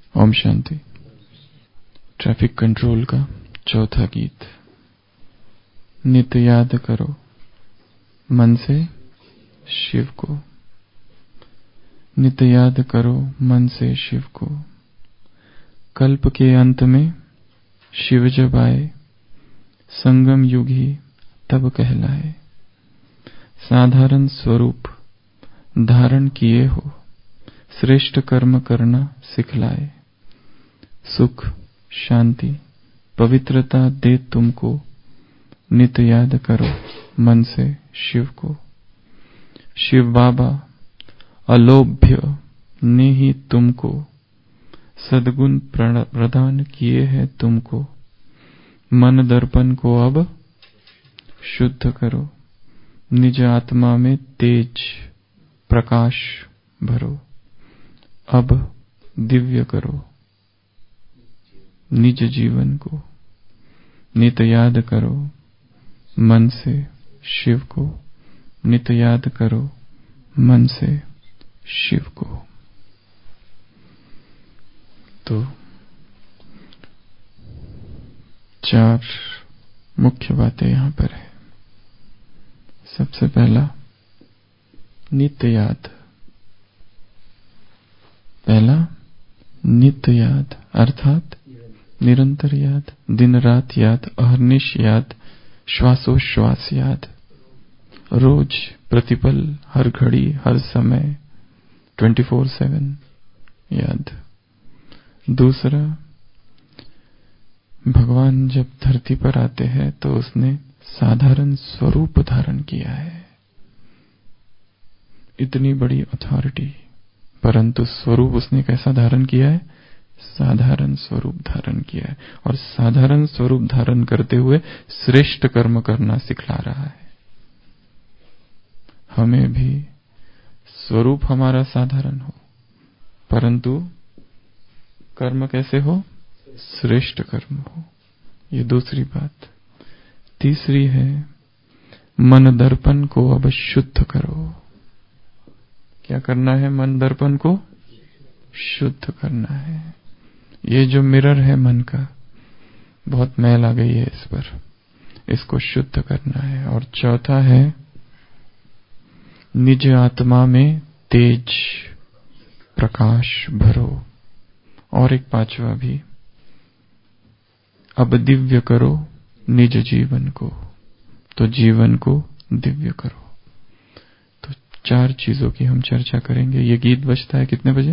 Om Shanti. Traffic control का चौथा गीत। नित्य याद करो मन से शिव को, नित्य याद करो मन से शिव को। कल्प के अंत में शिव जब आए, संगम युग ही तब कहलाए। साधारण स्वरूप धारण किए हो, श्रेष्ठ कर्म करना सिखलाए। सुख शांति पवित्रता दे तुमको, नित्य याद करो मन से शिव को। शिव बाबा अलोभ्य ने ही तुमको सद्गुण प्रदान किए हैं तुमको। मन दर्पण को अब शुद्ध करो, निज आत्मा में तेज प्रकाश भरो। अब दिव्य करो निज जीवन को, नित्य याद करो मन से शिव को, नित्य याद करो मन से शिव को। तो चार मुख्य बातें यहां पर है। सबसे पहला नित्य याद। पहला नित्य याद अर्थात निरंतर याद, दिन रात याद, अहर्निश याद, श्वासोश्वास याद, रोज प्रतिपल हर घड़ी हर समय 24/7 याद। दूसरा, भगवान जब धरती पर आते हैं तो उसने साधारण स्वरूप धारण किया है। इतनी बड़ी अथॉरिटी, परंतु स्वरूप उसने कैसा धारण किया है? साधारण स्वरूप धारण किया है। और साधारण स्वरूप धारण करते हुए श्रेष्ठ कर्म करना सिखला रहा है। हमें भी स्वरूप हमारा साधारण हो, परंतु कर्म कैसे हो? श्रेष्ठ कर्म हो। ये दूसरी बात। तीसरी है, मन दर्पण को अब शुद्ध करो। क्या करना है? मन दर्पण को शुद्ध करना है। ये जो मिरर है मन का, बहुत मैल आ गई है इस पर, इसको शुद्ध करना है। और चौथा है, निज आत्मा में तेज प्रकाश भरो। और एक पांचवा भी, अब दिव्य करो निज जीवन को। तो जीवन को दिव्य करो। तो चार चीजों की हम चर्चा करेंगे। ये गीत बजता है कितने बजे?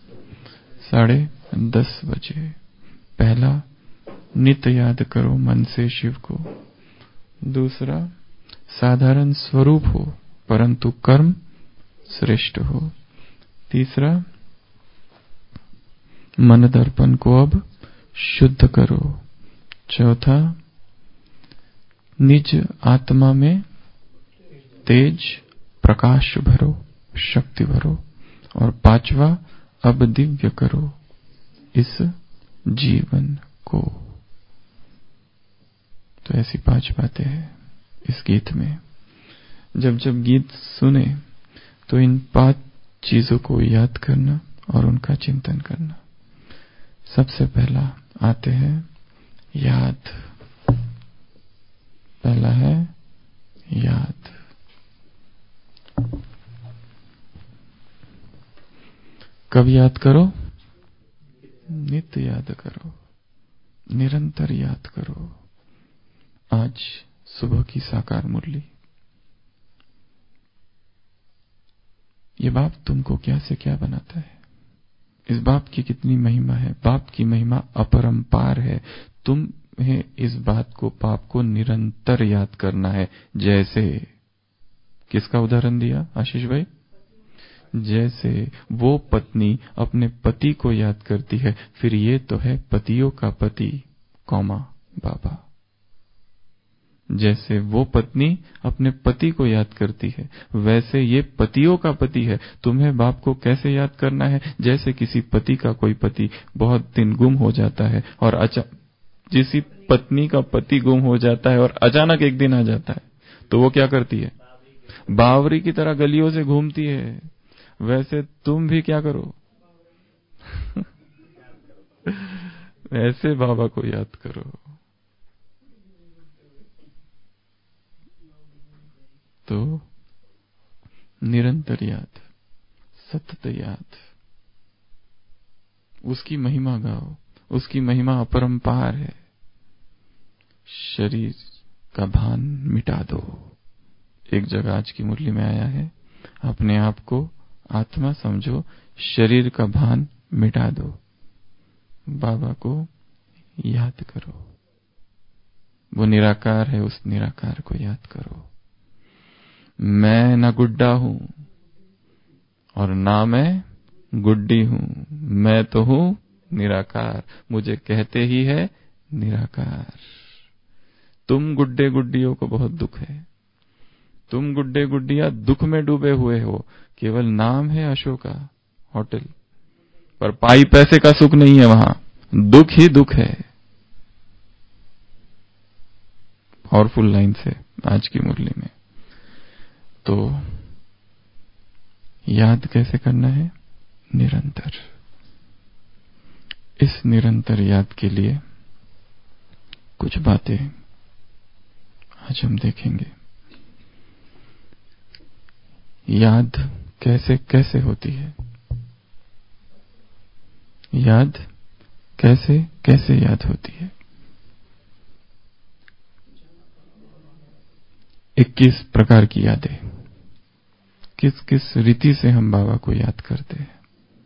10:30 बजे। पहला, नित्य याद करो मन से शिव को। दूसरा, साधारण स्वरूप हो परंतु कर्म श्रेष्ठ हो। तीसरा, मन दर्पण को अब शुद्ध करो। चौथा, निज आत्मा में तेज प्रकाश भरो, शक्ति भरो। और पांचवा, अब दिव्य करो इस जीवन को। तो ऐसी 5 बातें हैं इस गीत में। जब जब गीत सुने तो इन 5 चीजों को याद करना और उनका चिंतन करना। सबसे पहला आते हैं याद। पहला है याद। कब याद करो? नित्य याद करो, निरंतर याद करो। आज सुबह की साकार मुरली। ये बाप तुमको क्या से क्या बनाता है। इस बाप की कितनी महिमा है। बाप की महिमा अपरंपार है। तुम्हें इस बात को, बाप को निरंतर याद करना है। जैसे किसका उदाहरण दिया आशीष भाई? जैसे वो पत्नी अपने पति को याद करती है, फिर ये तो है पतियों का पति कौमा बाबा। जैसे वो पत्नी अपने पति को याद करती है, वैसे ये पतियों का पति है। तुम्हें बाप को कैसे याद करना है? जैसे किसी पति का कोई पति बहुत दिन गुम हो जाता है और जिसी पत्नी का पति गुम हो जाता है और अचानक एक दिन आ जाता है, तो वो क्या करती है? बावरी की तरह गलियों से घूमती है। वैसे तुम भी क्या करो? ऐसे बाबा को याद करो। तो निरंतर याद, सतत याद, उसकी महिमा गाओ। उसकी महिमा अपरंपार है। शरीर का भान मिटा दो। एक जगह आज की मुरली में आया है, अपने आप को आत्मा समझो, शरीर का भान मिटा दो। बाबा को याद करो। वो निराकार है, उस निराकार को याद करो। मैं न गुड्डा हूं और ना मैं गुड्डी हूं, मैं तो हूं निराकार। मुझे कहते ही है निराकार। तुम गुड्डे गुड्डियों को बहुत दुख है। तुम गुड्डे गुड्डिया दुख में डूबे हुए हो। केवल नाम है अशोका होटल, पर पाई पैसे का सुख नहीं है वहां, दुख ही दुख है। पावरफुल लाइन से आज की मुरली में। तो याद कैसे करना है? निरंतर। इस निरंतर याद के लिए कुछ बातें आज हम देखेंगे। याद कैसे कैसे होती है? याद कैसे कैसे याद होती है? 21 प्रकार की यादें। किस किस रीति से हम बाबा को याद करते हैं,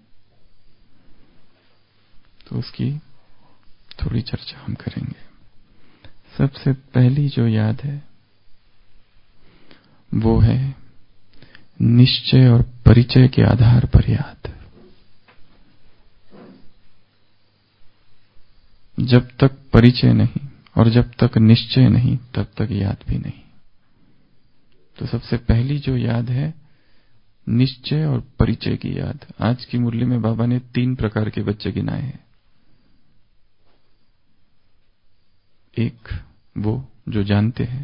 तो उसकी थोड़ी चर्चा हम करेंगे। सबसे पहली जो याद है वो है निश्चय और परिचय के आधार पर याद। जब तक परिचय नहीं और जब तक निश्चय नहीं, तब तक याद भी नहीं। तो सबसे पहली जो याद है निश्चय और परिचय की याद। आज की मुरली में बाबा ने 3 प्रकार के बच्चे गिनाए हैं। एक वो जो जानते हैं,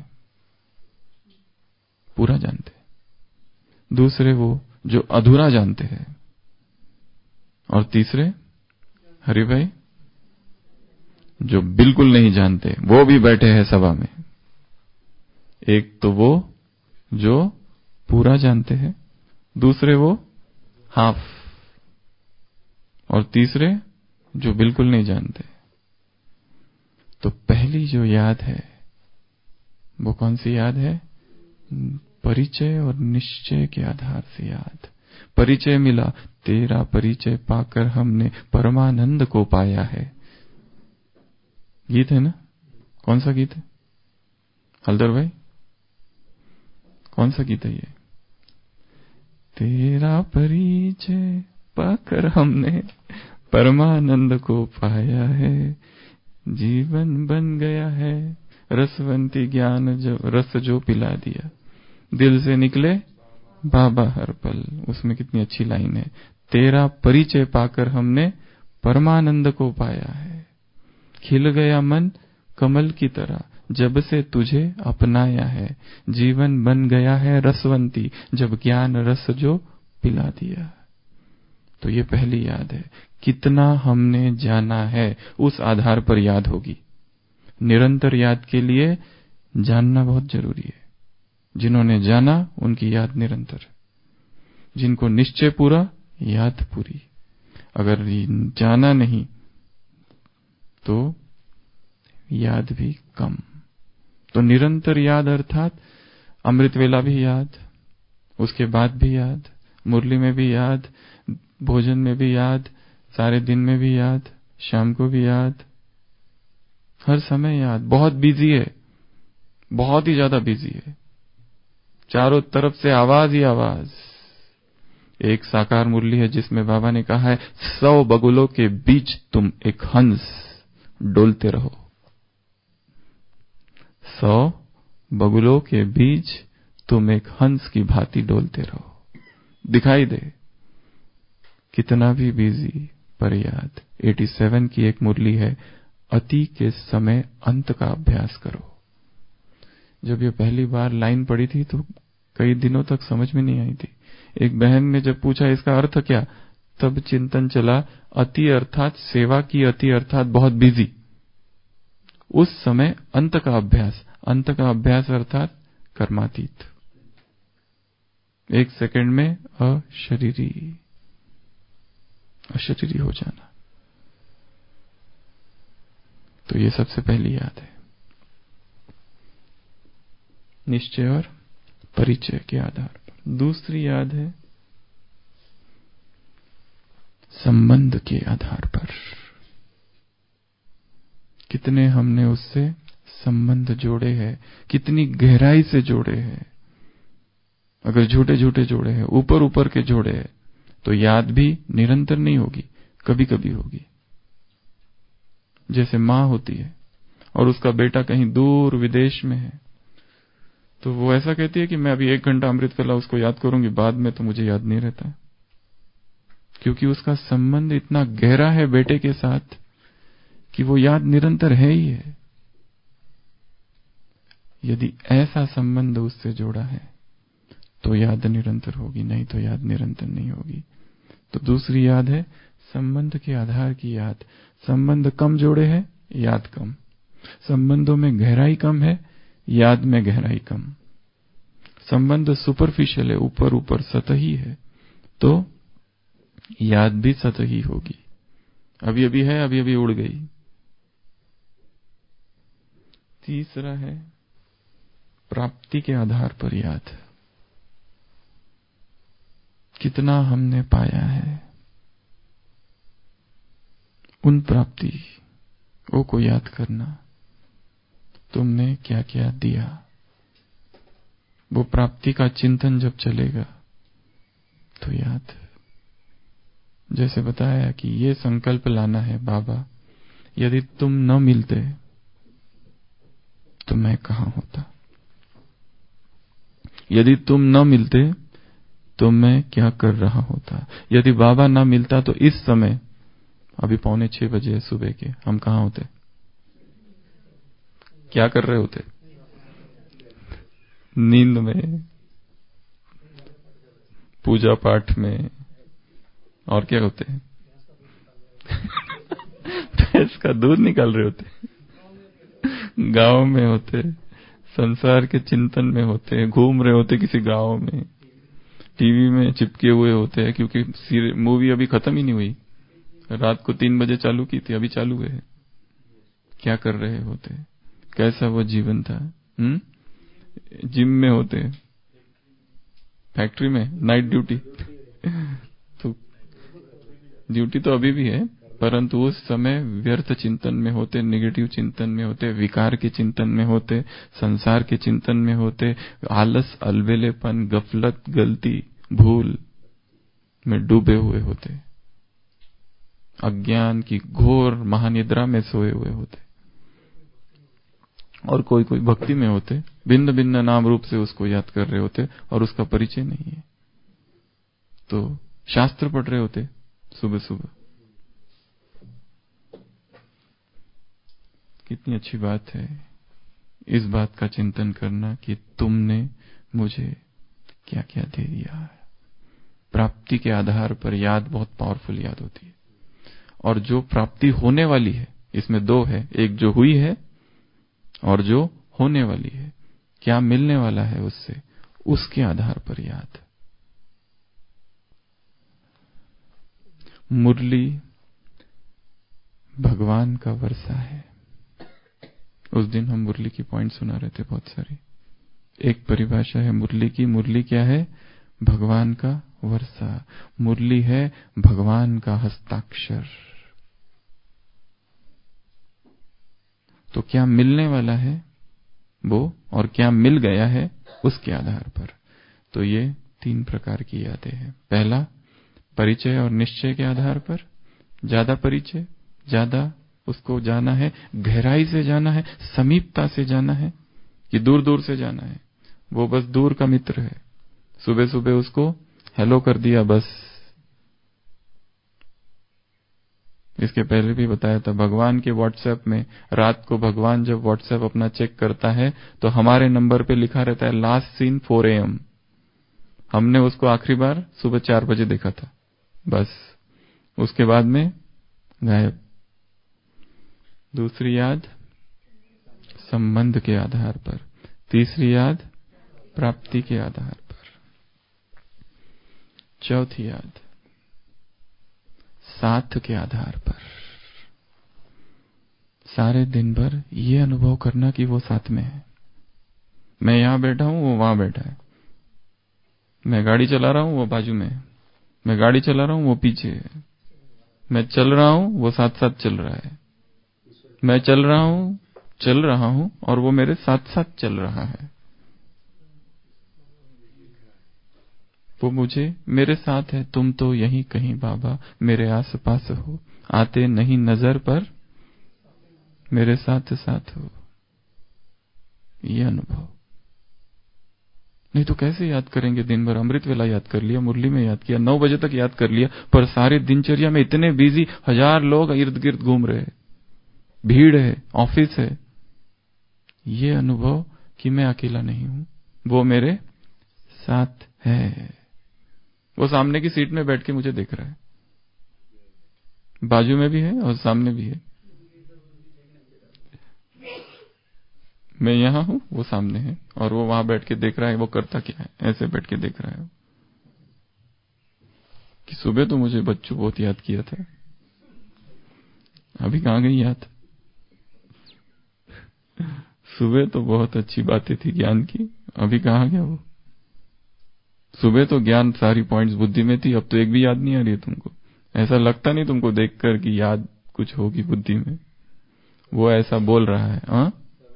पूरा जानते हैं। दूसरे वो जो अधूरा जानते हैं। और तीसरे हरि भाई जो बिल्कुल नहीं जानते, वो भी बैठे हैं सभा में। एक तो वो जो पूरा जानते हैं, दूसरे वो हाफ, और तीसरे जो बिल्कुल नहीं जानते। तो पहली जो याद है वो कौन सी याद है? परिचय और निश्चय के आधार से याद। परिचय मिला, तेरा परिचय पाकर हमने परमानंद को पाया है। गीत है ना? कौन सा गीत है हल्दर भाई? कौन सा गीत है ये? तेरा परिचय पाकर हमने परमानंद को पाया है, जीवन बन गया है रसवंती ज्ञान जो रस जो पिला दिया, दिल से निकले बाबा हर पल। उसमें कितनी अच्छी लाइन है, तेरा परिचय पाकर हमने परमानंद को पाया है, खिल गया मन कमल की तरह जब से तुझे अपनाया है, जीवन बन गया है रसवंती जब ज्ञान रस जो पिला दिया। तो ये पहली याद है, कितना हमने जाना है उस आधार पर याद होगी। निरंतर याद के लिए जानना बहुत जरूरी है। जिन्होंने जाना उनकी याद निरंतर, जिनको निश्चय पूरा याद पूरी। अगर जाना नहीं तो याद भी कम। तो निरंतर याद अर्थात अमृत वेला भी याद, उसके बाद भी याद, मुरली में भी याद, भोजन में भी याद, सारे दिन में भी याद, शाम को भी याद, हर समय याद। बहुत बिजी है, बहुत ही ज्यादा बिजी है, चारों तरफ से आवाज ही आवाज। एक साकार मुरली है जिसमें बाबा ने कहा है 100 बगुलों के बीच तुम एक हंस डोलते रहो। 100 बगुलों के बीच तुम एक हंस की भांति डोलते रहो। दिखाई दे कितना भी बिजी, पर याद। 87 की एक मुरली है, अति के समय अंत का अभ्यास करो। जब ये पहली बार लाइन पढ़ी थी तो कई दिनों तक समझ में नहीं आई थी। एक बहन ने जब पूछा इसका अर्थ क्या, तब चिंतन चला अति अर्थात सेवा की अति अर्थात बहुत बिजी। उस समय अंत का अभ्यास अर्थात कर्मातीत, एक सेकंड में अशरीरी हो जाना। तो ये सबसे पहली याद है, निश्चय और परिचय के आधार पर। दूसरी याद है संबंध के आधार पर, कितने हमने उससे संबंध जोड़े हैं, कितनी गहराई से जोड़े हैं। अगर झूठे झूठे जोड़े हैं, ऊपर ऊपर के जोड़े हैं, तो याद भी निरंतर नहीं होगी, कभी कभी होगी। जैसे माँ होती है और उसका बेटा कहीं दूर विदेश में है, तो वो ऐसा कहती है कि मैं अभी 1 घंटा अमृत कला उसको याद करूंगी, बाद में तो मुझे याद नहीं रहता, क्योंकि उसका संबंध इतना गहरा है बेटे के साथ कि वो याद निरंतर है ही है। यदि ऐसा संबंध उससे जोड़ा है तो याद निरंतर होगी, नहीं तो याद निरंतर नहीं होगी। तो दूसरी याद है संबंध के आधार की याद। संबंध कम जोड़े हैं, याद कम। संबंधों में गहराई कम है, याद में गहराई कम। संबंध सुपरफिशियल है, ऊपर ऊपर सतही है, तो याद भी सतही होगी। अभी अभी है, अभी अभी उड़ गई। तीसरा है प्राप्ति के आधार पर याद। कितना हमने पाया है, उन प्राप्ति को याद करना। तुमने क्या क्या दिया, वो प्राप्ति का चिंतन जब चलेगा तो याद। जैसे बताया कि ये संकल्प लाना है, बाबा यदि तुम न मिलते तो मैं कहां होता, यदि तुम न मिलते तो मैं क्या कर रहा होता, यदि बाबा ना मिलता तो इस समय अभी 5:45 बजे सुबह के हम कहां होते, क्या कर रहे होते, नींद में, पूजा पाठ में, और क्या होते हैं भैंस का दूध निकाल रहे होते, गांव में होते, संसार के चिंतन में होते, घूम रहे होते किसी गांव में, टीवी में चिपके हुए होते हैं, क्योंकि मूवी अभी खत्म ही नहीं हुई, रात को 3 बजे चालू की थी, अभी चालू है। क्या कर रहे होते, कैसा वो जीवन था। जिम में होते, फैक्ट्री में नाइट ड्यूटी तो ड्यूटी तो अभी भी है, परंतु उस समय व्यर्थ चिंतन में होते, नेगेटिव चिंतन में होते, विकार के चिंतन में होते, संसार के चिंतन में होते, आलस, अलबेलेपन, गफलत, गलती, भूल में डूबे हुए होते, अज्ञान की घोर महानिद्रा में सोए हुए होते। और कोई कोई भक्ति में होते, भिन्न भिन्न नाम रूप से उसको याद कर रहे होते और उसका परिचय नहीं है, तो शास्त्र पढ़ रहे होते सुबह सुबह। कितनी अच्छी बात है इस बात का चिंतन करना कि तुमने मुझे क्या क्या दे दिया है। प्राप्ति के आधार पर याद बहुत पावरफुल याद होती है। और जो प्राप्ति होने वाली है, इसमें 2 है, एक जो हुई है और जो होने वाली है, क्या मिलने वाला है उससे, उसके आधार पर याद। मुरली भगवान का वर्षा है। उस दिन हम मुरली की पॉइंट सुना रहे थे बहुत सारी। एक परिभाषा है मुरली की, मुरली क्या है, भगवान का वर्षा। मुरली है भगवान का हस्ताक्षर। तो क्या मिलने वाला है वो, और क्या मिल गया है उसके आधार पर। तो ये 3 प्रकार की यादें हैं। पहला परिचय और निश्चय के आधार पर, ज्यादा परिचय, ज्यादा उसको जाना है, गहराई से जाना है, समीपता से जाना है कि दूर दूर से जाना है। वो बस दूर का मित्र है, सुबह सुबह उसको हेलो कर दिया बस। इसके पहले भी बताया था, भगवान के व्हाट्सएप में रात को भगवान जब व्हाट्सएप अपना चेक करता है तो हमारे नंबर पे लिखा रहता है लास्ट सीन 4 AM। हमने उसको आखिरी बार सुबह 4 बजे देखा था बस। उसके बाद में गायब। दूसरी याद संबंध के आधार पर, तीसरी याद प्राप्ति के आधार पर, चौथी याद साथ के आधार पर। सारे दिन भर ये अनुभव करना कि वो साथ में है। मैं यहां बैठा हूं, वो वहां बैठा है। मैं गाड़ी चला रहा हूं, वो बाजू में है। मैं गाड़ी चला रहा हूं, वो पीछे है। मैं चल रहा हूं, वो साथ साथ चल रहा है। मैं चल रहा हूं और वो मेरे साथ साथ चल रहा है। वो मुझे मेरे साथ है। तुम तो यहीं कहीं बाबा मेरे आस पास हो, आते नहीं नजर पर मेरे साथ साथ हो। ये अनुभव नहीं तो कैसे याद करेंगे दिन भर? अमृत वेला याद कर लिया, मुरली में याद किया, 9 बजे तक याद कर लिया, पर सारे दिनचर्या में इतने बिजी, 1000 लोग इर्द गिर्द घूम रहे, भीड़ है, ऑफिस है। ये अनुभव कि मैं अकेला नहीं हूं, वो मेरे साथ है। वो सामने की सीट में बैठ के मुझे देख रहा है, बाजू में भी है और सामने भी है। मैं यहां हूं, वो सामने है, और वो वहां बैठ के देख रहा है। वो करता क्या है? ऐसे बैठ के देख रहा है कि सुबह तो मुझे बच्चों बहुत याद किया था, अभी कहां गई याद? सुबह तो बहुत अच्छी बातें थी ज्ञान की, अभी कहां गया वो? सुबह तो ज्ञान सारी पॉइंट्स बुद्धि में थी, अब तो एक भी याद नहीं आ रही है तुमको। ऐसा लगता नहीं तुमको देखकर कि याद कुछ होगी बुद्धि में। वो ऐसा बोल रहा है। हाँ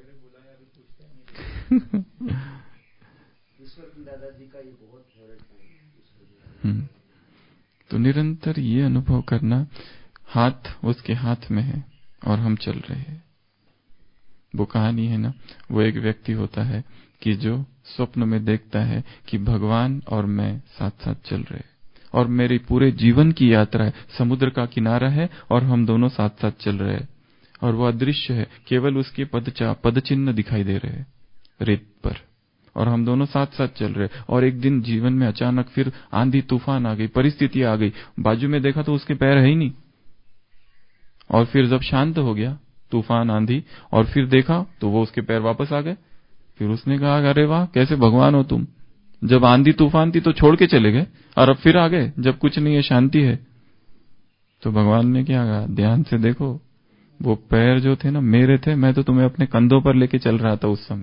दादाजी का ये बहुत फेवरेट है। तो निरंतर ये अनुभव करना, हाथ उसके हाथ में है और हम चल रहे हैं। वो कहानी है ना, वो एक व्यक्ति होता है कि जो स्वप्न में देखता है कि भगवान और मैं साथ साथ चल रहे हैं, और मेरी पूरे जीवन की यात्रा है, समुद्र का किनारा है और हम दोनों साथ साथ चल रहे हैं, और वो अदृश्य है, केवल उसके पद चिन्ह दिखाई दे रहे हैं रेत पर, और हम दोनों साथ साथ चल रहे। और एक दिन जीवन में अचानक फिर आंधी तूफान आ गई, परिस्थिति आ गई, बाजू में देखा तो उसके पैर है ही नहीं। और फिर जब शांत हो गया तूफान आंधी, और फिर देखा तो वो उसके पैर वापस आ गए। फिर उसने कहा, अरे वाह, कैसे भगवान हो तुम, जब आंधी तूफान थी तो छोड़ के चले गए और अब फिर आ गए जब कुछ नहीं है, शांति है। तो भगवान ने क्या कहा, ध्यान से देखो, वो पैर जो थे ना मेरे थे, मैं तो तुम्हें अपने कंधों पर लेके चल रहा था उस समय,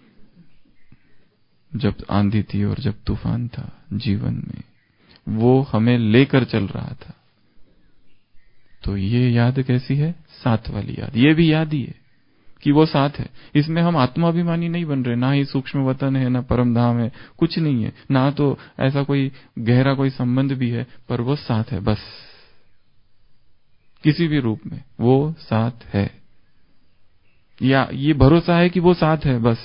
जब आंधी थी और जब तूफान था जीवन में, वो हमें लेकर चल रहा था। तो ये याद कैसी है? साथ वाली याद। ये भी याद ही है कि वो साथ है। इसमें हम आत्माभिमानी नहीं बन रहे, ना ही सूक्ष्म वतन है, ना परम धाम है, कुछ नहीं है, ना तो ऐसा कोई गहरा कोई संबंध भी है, पर वो साथ है बस। किसी भी रूप में वो साथ है, या ये भरोसा है कि वो साथ है बस।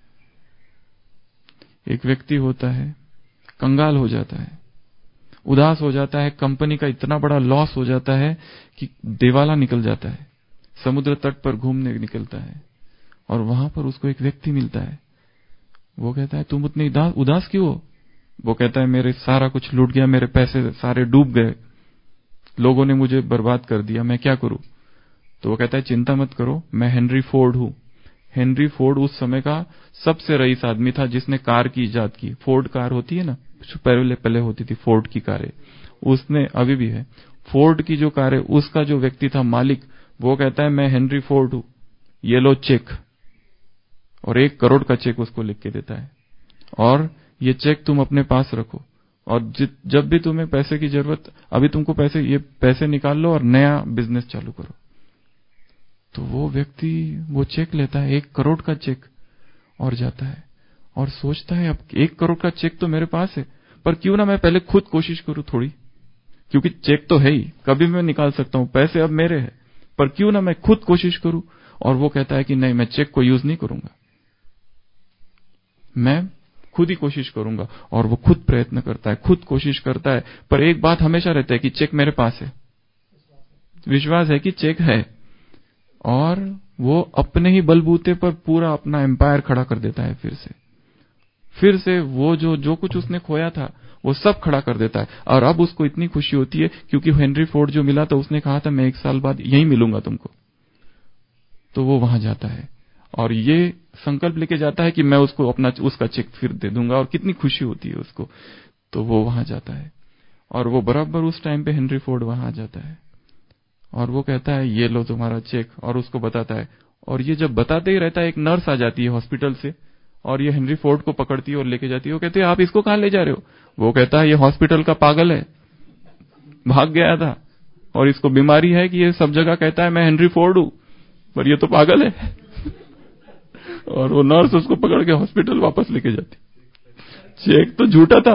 एक व्यक्ति होता है, कंगाल हो जाता है, उदास हो जाता है, कंपनी का इतना बड़ा लॉस हो जाता है कि दिवाला निकल जाता है, समुद्र तट पर घूमने निकलता है, और वहां पर उसको एक व्यक्ति मिलता है। वो कहता है, तुम उतने उदास क्यों हो? वो कहता है, मेरे सारा कुछ लूट गया, मेरे पैसे सारे डूब गए, लोगों ने मुझे बर्बाद कर दिया, मैं क्या करूं? तो वो कहता है, चिंता मत करो, मैं हेनरी फोर्ड हूं। हेनरी फोर्ड उस समय का सबसे रईस आदमी था, जिसने कार की इजाद की। फोर्ड कार होती है ना, पहले होती थी फोर्ड की कारें, उसने, अभी भी है फोर्ड की जो कार है, उसका जो व्यक्ति था मालिक, वो कहता है, मैं हेनरी फोर्ड हूं, ये लो चेक। और 1 करोड़ का चेक उसको लिख के देता है, और ये चेक तुम अपने पास रखो, और जब भी तुम्हें पैसे की जरूरत, अभी तुमको ये पैसे निकाल लो और नया बिजनेस चालू करो। तो वो व्यक्ति वो चेक लेता है, 1 करोड़ का चेक, और जाता है और सोचता है, अब 1 करोड़ का चेक तो मेरे पास है, पर क्यों ना मैं पहले खुद कोशिश करूं थोड़ी, क्योंकि चेक तो है ही, कभी मैं निकाल सकता हूं, पैसे अब मेरे हैं, पर क्यों ना मैं खुद कोशिश करूं। और वो कहता है कि नहीं, मैं चेक को यूज नहीं करूंगा, मैं खुद ही कोशिश करूंगा। और वो खुद प्रयत्न करता है, खुद कोशिश करता है, पर एक बात हमेशा रहता है कि चेक मेरे पास है, विश्वास है कि चेक है, और वो अपने ही बलबूते पर पूरा अपना एम्पायर खड़ा कर देता है। फिर से वो जो कुछ उसने खोया था, वो सब खड़ा कर देता है। और अब उसको इतनी खुशी होती है क्योंकि हेनरी फोर्ड जो मिला था उसने कहा था मैं 1 साल बाद यहीं मिलूंगा तुमको, तो वो वहां जाता है और ये संकल्प लेके जाता है कि मैं उसको उसका चेक फिर दे दूंगा, और कितनी खुशी होती है उसको। तो वो वहां जाता है और वो बराबर उस टाइम पे हेनरी फोर्ड वहां आ जाता है और वो कहता है ये लो तुम्हारा चेक, और उसको बताता है। और ये जब बताते ही रहता है, एक नर्स आ जाती है हॉस्पिटल से और ये हेनरी फोर्ड को पकड़ती है और लेके जाती है। वो कहते हैं आप इसको कहां ले जा रहे हो? वो कहता है ये हॉस्पिटल का पागल है, भाग गया था और इसको बीमारी है कि ये सब जगह कहता है मैं हेनरी फोर्ड हूं, पर ये तो पागल है। और वो नर्स उसको पकड़ के हॉस्पिटल वापस लेके जाती। चेक तो झूठा था।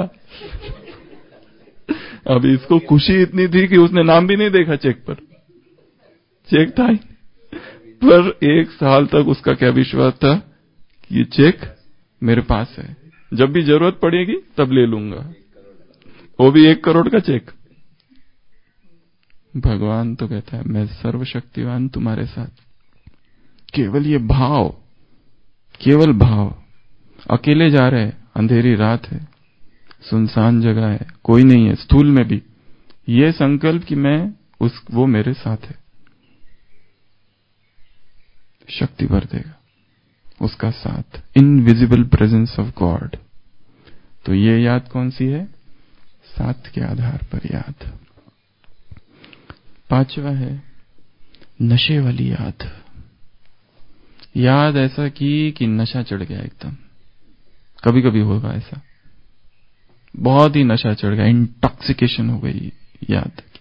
अब इसको खुशी इतनी थी कि उसने नाम भी नहीं देखा चेक पर, चेक था ही। पर 1 साल तक उसका क्या विश्वास था कि ये चेक मेरे पास है, जब भी जरूरत पड़ेगी तब ले लूंगा, वो भी 1 करोड़ का चेक। भगवान तो कहता है मैं सर्वशक्तिवान तुम्हारे साथ। केवल ये भाव, केवल भाव। अकेले जा रहे, अंधेरी रात है, सुनसान जगह है, कोई नहीं है, स्थूल में भी ये संकल्प कि मैं वो मेरे साथ है, शक्ति भर देगा उसका साथ। Invisible presence of God. तो ये याद कौन सी है? 7 के आधार पर याद। 5वां है नशे वाली याद। याद ऐसा कि नशा चढ़ गया एकदम। कभी कभी होगा ऐसा, बहुत ही नशा चढ़ गया, इंटॉक्सिकेशन हो गई याद की।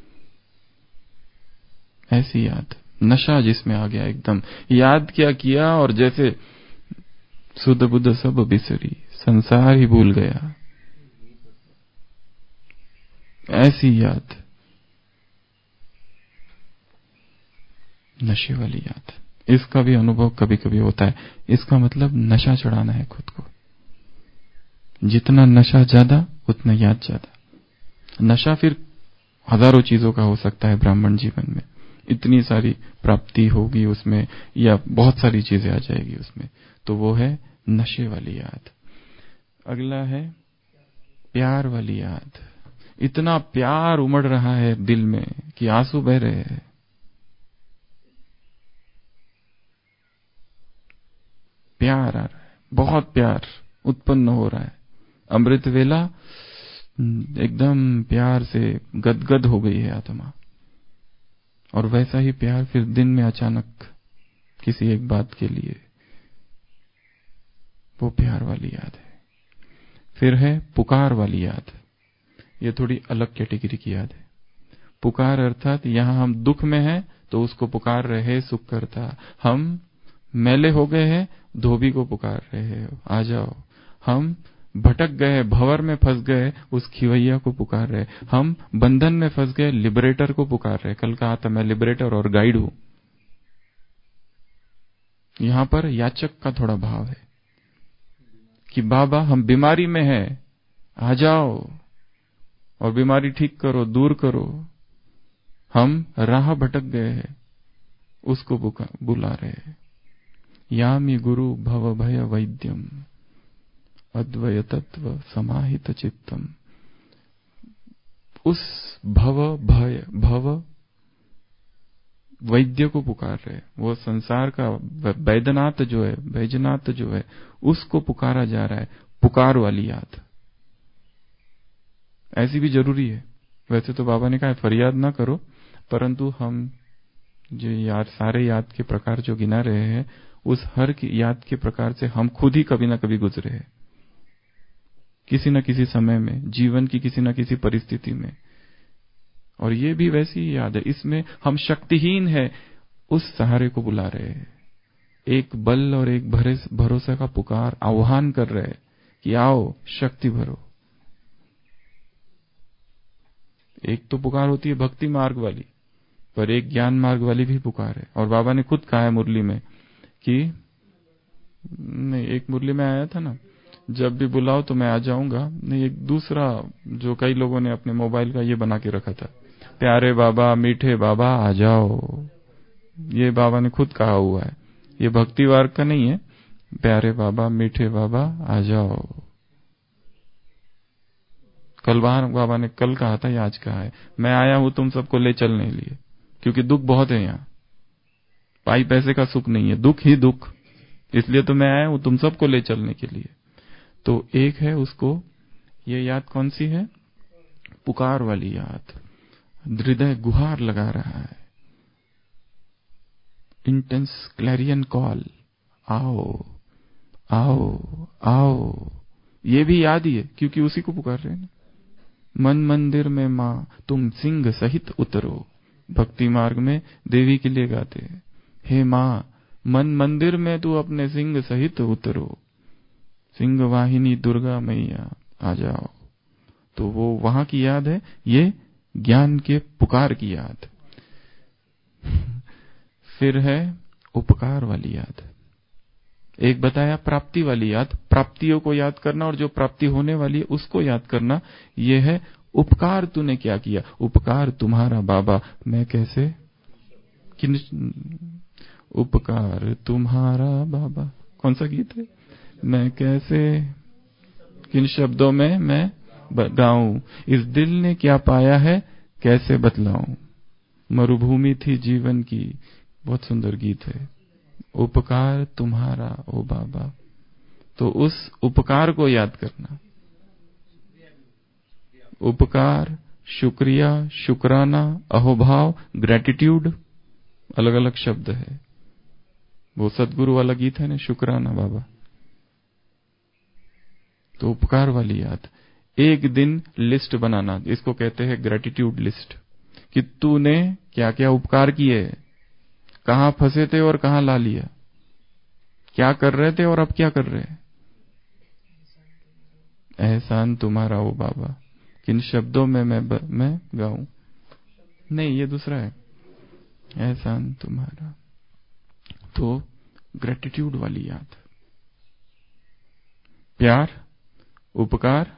ऐसी याद, नशा जिसमें आ गया एकदम। याद क्या किया और जैसे सुध बुध सब बिसरी, संसार ही भूल गया, ऐसी याद, नशे वाली याद। इसका भी अनुभव कभी कभी होता है। इसका मतलब नशा चढ़ाना है खुद को। जितना नशा ज्यादा उतना याद ज्यादा। नशा फिर हजारों चीजों का हो सकता है ब्राह्मण जीवन में, इतनी सारी प्राप्ति होगी उसमें, या बहुत सारी चीजें आ जाएगी उसमें, तो वो है नशे वाली याद। अगला है प्यार वाली याद। इतना प्यार उमड़ रहा है दिल में कि आंसू बह रहे हैं। प्यार आ रहा है, बहुत प्यार उत्पन्न हो रहा है। अमृत वेला एकदम प्यार से गदगद हो गई है आत्मा। और वैसा ही प्यार फिर दिन में अचानक किसी एक बात के लिए, वो प्यार वाली याद है। फिर है पुकार वाली याद। ये थोड़ी अलग कैटेगरी की याद है। पुकार अर्थात यहां हम दुख में हैं तो उसको पुकार रहे सुख करता। हम मैले हो गए हैं, धोबी को पुकार रहे हो, आ जाओ। हम भटक गए, भंवर में फंस गए, उस खिवैया को पुकार रहे। हम बंधन में फंस गए, लिबरेटर को पुकार रहे। कल कहा था मैं लिबरेटर और गाइड हूं। यहां पर याचक का थोड़ा भाव है कि बाबा हम बीमारी में हैं, आ जाओ और बीमारी ठीक करो, दूर करो। हम राह भटक गए हैं, उसको बुला रहे हैं। यामी गुरु भव भय वैद्यम अद्वय तत्व समाहित चित्तम। उस भव वैद्य को पुकार रहे। वो संसार का वैद्यनाथ जो है, बैजनाथ जो है, उसको पुकारा जा रहा है। पुकार वाली याद ऐसी भी जरूरी है। वैसे तो बाबा ने कहा फरियाद ना करो, परंतु हम जो याद, सारे याद के प्रकार जो गिना रहे हैं, उस हर की याद के प्रकार से हम खुद ही कभी ना कभी गुजरे हैं, किसी न किसी समय में, जीवन की किसी न किसी परिस्थिति में। और ये भी वैसी ही याद है। इसमें हम शक्तिहीन है, उस सहारे को बुला रहे हैं। एक बल और एक भरोसे का पुकार, आह्वान कर रहे हैं कि आओ शक्ति भरो। एक तो पुकार होती है भक्ति मार्ग वाली, पर एक ज्ञान मार्ग वाली भी पुकार है। और बाबा ने खुद कहा है मुरली में कि नहीं, एक मुरली में आया था ना, जब भी बुलाओ तो मैं आ जाऊंगा। नहीं, एक दूसरा जो कई लोगों ने अपने मोबाइल का ये बना के रखा था, प्यारे बाबा मीठे बाबा आ जाओ। ये बाबा ने खुद कहा हुआ है, ये भक्ति मार्ग का नहीं है। प्यारे बाबा मीठे बाबा आ जाओ। कल बाबा ने कल कहा था या आज कहा है, मैं आया हूं तुम सबको ले चलने लिए, क्योंकि दुख बहुत है यहाँ, पाई पैसे का सुख नहीं है, दुख ही दुख, इसलिए तो मैं आया हूं तुम सबको ले चलने के लिए। तो एक है उसको, ये याद कौन सी है? पुकार वाली याद, हृदय गुहार लगा रहा है, इंटेंस क्लैरियन कॉल, आओ आओ आओ, ये भी याद ही है क्योंकि उसी को पुकार रहे हैं ना। मन मंदिर में मां तुम सिंह सहित उतरो, भक्ति मार्ग में देवी के लिए गाते हैं, हे मां मन मंदिर में तू अपने सिंह सहित उतरो, सिंह वाहिनी दुर्गा मैया आ जाओ। तो वो वहां की याद है, ये ज्ञान के पुकार की याद। फिर है उपकार वाली याद। एक बताया प्राप्ति वाली याद, प्राप्तियों को याद करना और जो प्राप्ति होने वाली है उसको याद करना। ये है उपकार तूने क्या किया, उपकार तुम्हारा बाबा मैं कैसे, किन उपकार तुम्हारा बाबा, कौन सा गीत है? मैं कैसे किन शब्दों में मैं गाऊं, इस दिल ने क्या पाया है कैसे बतलाऊं, मरुभूमि थी जीवन की, बहुत सुंदर गीत है। उपकार तुम्हारा ओ बाबा, तो उस उपकार को याद करना। उपकार, शुक्रिया, शुक्राना, अहोभाव, ग्रेटिट्यूड, अलग अलग शब्द है। वो सदगुरु वाला गीत है ना, शुक्राना बाबा। तो उपकार वाली याद। एक दिन लिस्ट बनाना, इसको कहते हैं ग्रेटिट्यूड लिस्ट, कि तूने क्या क्या उपकार किए, कहां फंसे थे और कहां ला लिया, क्या कर रहे थे और अब क्या कर रहे हैं। एहसान तुम्हारा ओ बाबा, किन शब्दों में मैं गाऊं, नहीं ये दूसरा है, एहसान तुम्हारा। तो ग्रेटिट्यूड वाली याद। प्यार, उपकार,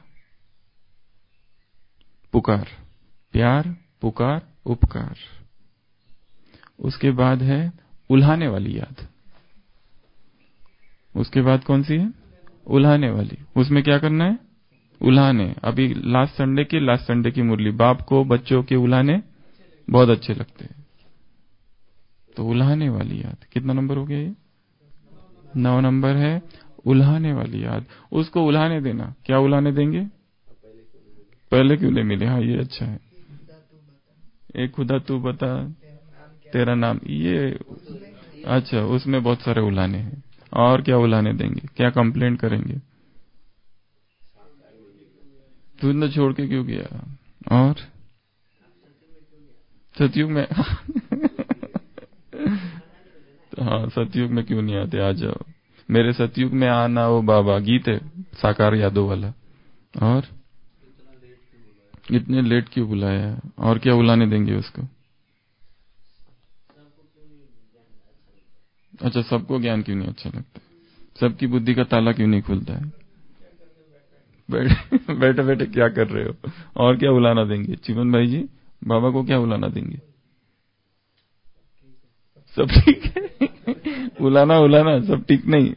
पुकार, प्यार, पुकार, उपकार। उसके बाद है उल्हाने वाली याद। उसके बाद कौन सी है? उल्हाने वाली। उसमें क्या करना है? उल्हाने। अभी लास्ट संडे की मुरली, बाप को बच्चों के उल्हाने बहुत अच्छे लगते हैं, तो उल्हाने वाली याद। कितना नंबर हो गया ये? 9 नंबर है उल्हाने वाली याद। उसको उल्हाने देना। क्या उल्हाने देंगे? पहले क्यों नहीं मिले, हाँ ये अच्छा है। एक खुदा तू बता तेरा नाम, ये अच्छा, उसमें बहुत सारे उल्हाने हैं। और क्या उल्हाने देंगे, क्या कंप्लेंट करेंगे? तूने छोड़ के क्यों गया? और सतयुग में हाँ, सतयुग में क्यों नहीं आते, आ जाओ मेरे सतयुग में आना ओ बाबा, गीत है साकार यादव वाला। और इतने लेट क्यों बुलाया? और क्या बुलाने देंगे उसको? अच्छा, सबको ज्ञान क्यों नहीं अच्छा लगता? सबकी बुद्धि का ताला क्यों नहीं खुलता है? बैठे बैठे क्या कर रहे हो? और क्या बुलाना देंगे? चिमन भाई जी, बाबा को क्या बुलाना देंगे? सब ठीक है उलाना सब ठीक नहीं।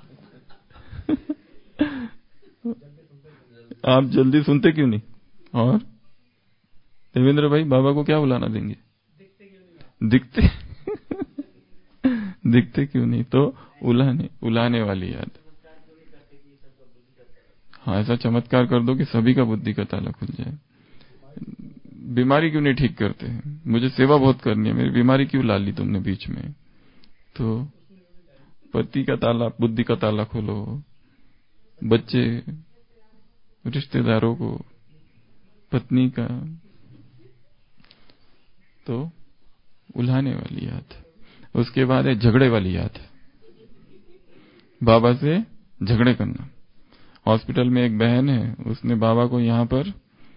आप जल्दी सुनते क्यों नहीं? और देवेंद्र भाई, बाबा को क्या बुलाना देंगे? दिखते दिखते क्यों नहीं? तो उलाने वाली याद। हाँ, ऐसा चमत्कार कर दो कि सभी का बुद्धि का ताला खुल जाए। बीमारी क्यों नहीं ठीक करते? मुझे सेवा बहुत करनी है, मेरी बीमारी क्यों ला ली तुमने बीच में? तो पति का ताला, बुद्धि का ताला खोलो, बच्चे, रिश्तेदारों को, पत्नी का। तो उल्हाने वाली याद। उसके बाद है झगड़े वाली याद। बाबा से झगड़े करना। हॉस्पिटल में एक बहन है, उसने बाबा को यहाँ पर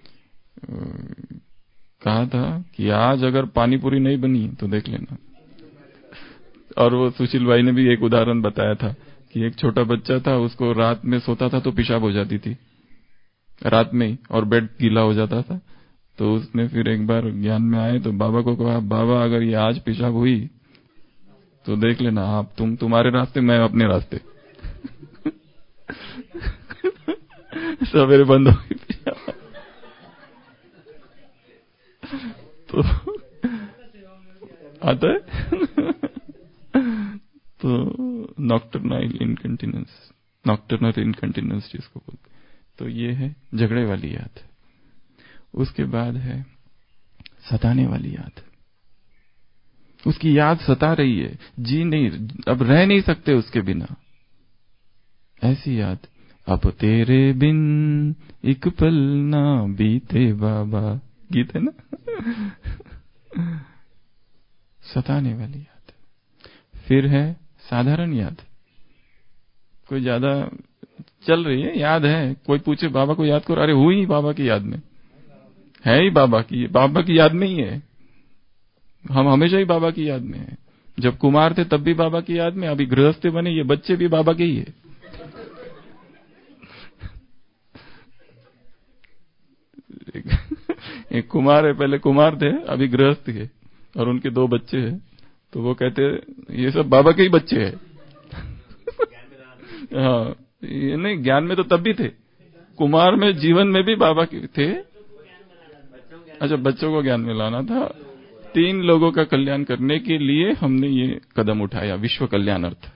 कहा था कि आज अगर पानी पूरी नहीं बनी तो देख लेना। और वो सुशील भाई ने भी एक उदाहरण बताया था कि एक छोटा बच्चा था, उसको रात में सोता था तो पेशाब हो जाती थी रात में ही, और बेड गीला हो जाता था। तो उसने फिर एक बार ज्ञान में आए तो बाबा को कहा, बाबा अगर ये आज पेशाब हुई तो देख लेना, आप तुम्हारे रास्ते, मैं अपने रास्ते। सवेरे बंद हो गई। तो आता है तो नॉक्टर्नल इनकंटिनेंस जिसको बोलते, तो ये है झगड़े वाली याद। उसके बाद है सताने वाली याद। उसकी याद सता रही है, जी नहीं, अब रह नहीं सकते उसके बिना, ऐसी याद। अब तेरे बिन एक पल ना बीते बाबा, गीत है ना सताने वाली याद। फिर है साधारण याद, कोई ज्यादा चल रही है, याद है, कोई पूछे बाबा को याद करो, अरे हुई ही बाबा की याद में, है ही बाबा की याद में ही है। हम हमेशा ही बाबा की याद में है। जब कुमार थे तब भी बाबा की याद में, अभी गृहस्थ बने, ये बच्चे भी बाबा के ही है। एक कुमार है, पहले कुमार थे, अभी गृहस्थ है, और उनके 2 बच्चे हैं, तो वो कहते ये सब बाबा के ही बच्चे हैं। हाँ, ये नहीं, ज्ञान में तो तब भी थे, कुमार में जीवन में भी बाबा के थे। अच्छा, बच्चों को ज्ञान में लाना था। 3 लोगों का कल्याण करने के लिए हमने ये कदम उठाया, विश्व कल्याणार्थ।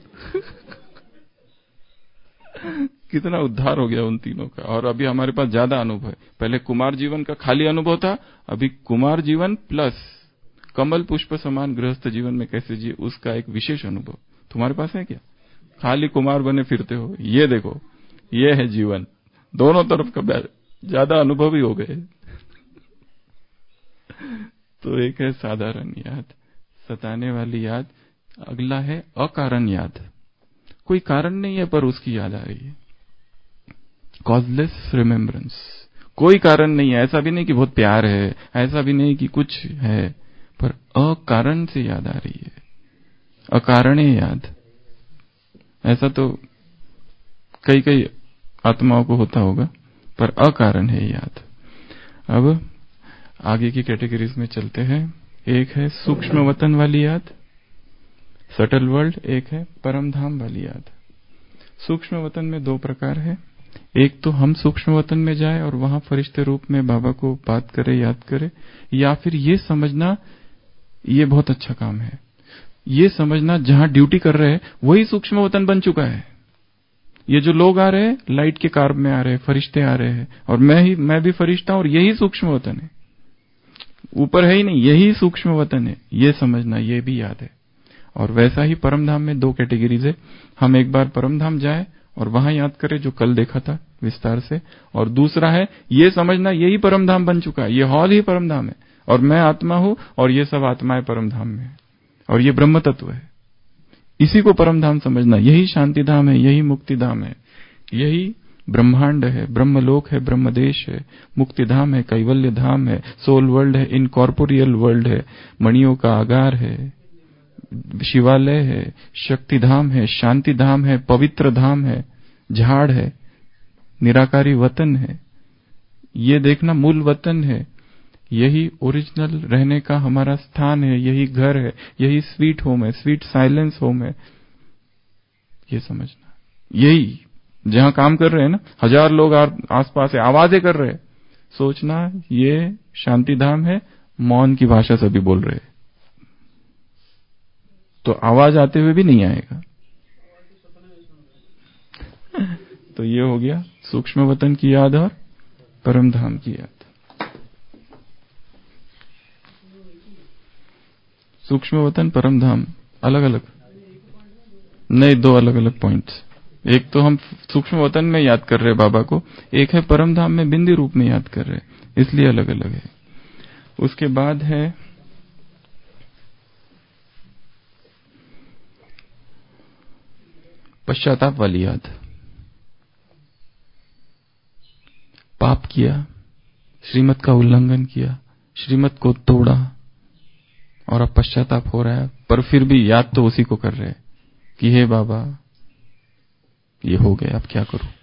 कितना उद्धार हो गया उन तीनों का। और अभी हमारे पास ज्यादा अनुभव है। पहले कुमार जीवन का खाली अनुभव था, अभी कुमार जीवन प्लस कमल पुष्प समान गृहस्थ जीवन में कैसे जिए उसका एक विशेष अनुभव तुम्हारे पास है क्या? खाली कुमार बने फिरते हो, ये देखो, ये है जीवन। दोनों तरफ का ज्यादा अनुभव ही हो गए। तो एक है साधारण याद, सताने वाली याद। अगला है अकारण याद, कोई कारण नहीं है पर उसकी याद आ रही है। कॉजलेस रिमेम्बरेंस, कोई कारण नहीं है, ऐसा भी नहीं कि बहुत प्यार है, ऐसा भी नहीं कि कुछ है, पर अकारण से याद आ रही है। अकारणे याद, ऐसा तो कई आत्माओं को होता होगा, पर अकारण है याद। अब आगे की कैटेगरीज में चलते हैं। एक है सूक्ष्म वतन वाली याद, सटल वर्ल्ड। एक है परम धाम वाली याद। सूक्ष्म वतन में 2 प्रकार है। एक तो हम सूक्ष्म वतन में जाए और वहां फरिश्ते रूप में बाबा को बात करे, याद करे, या फिर ये समझना ये बहुत अच्छा काम है, ये समझना जहां ड्यूटी कर रहे हैं वही सूक्ष्म वतन बन चुका है। ये जो लोग आ रहे हैं लाइट के कार्ब में आ रहे हैं, फरिश्ते आ रहे हैं, और मैं भी फरिश्ता, और यही सूक्ष्म वतन है, ऊपर है ही नहीं, यही सूक्ष्म वतन है, ये समझना, ये भी याद है। और वैसा ही परम धाम में 2 कैटेगरीज है। हम एक बार परम धाम जाए और वहां याद करें जो कल देखा था विस्तार से, और दूसरा है ये समझना यही परम धाम बन चुका है, ये हॉल ही परम धाम है, और मैं आत्मा हूं और ये सब आत्माएं परम धाम में है, और ये ब्रह्म तत्व है। इसी को परम धाम समझना, यही शांति धाम है, यही मुक्ति धाम है, यही ब्रह्मांड है, ब्रह्मलोक है, ब्रह्मदेश है, मुक्ति धाम है, कैवल्य धाम है, सोल वर्ल्ड है, इनकॉर्पोरियल वर्ल्ड है, मणियों का आगार है, शिवालय है, शक्ति धाम है, शांति धाम है, पवित्र धाम है, झाड़ है, निराकारी वतन है। ये देखना मूल वतन है, यही ओरिजिनल रहने का हमारा स्थान है, यही घर है, यही स्वीट होम है, स्वीट साइलेंस होम है। ये समझना, यही जहां काम कर रहे हैं ना, 1000 लोग आसपास है, आवाजें कर रहे हैं, सोचना ये शांति धाम है, मौन की भाषा सभी बोल रहे हैं, तो आवाज आते हुए भी नहीं आएगा। तो ये हो गया सूक्ष्म वतन की याद और परम धाम की याद। सूक्ष्म वतन, परम धाम अलग अलग नहीं, 2 अलग अलग पॉइंट्स। एक तो हम सूक्ष्म वतन में याद कर रहे बाबा को, एक है परम धाम में बिंदी रूप में याद कर रहे, इसलिए अलग अलग है। उसके बाद है पश्चाताप वाली याद। पाप किया, श्रीमत का उल्लंघन किया, श्रीमत को तोड़ा, और अब पश्चाताप हो रहा है, पर फिर भी याद तो उसी को कर रहे हैं कि हे बाबा ये हो गया, अब क्या करूं।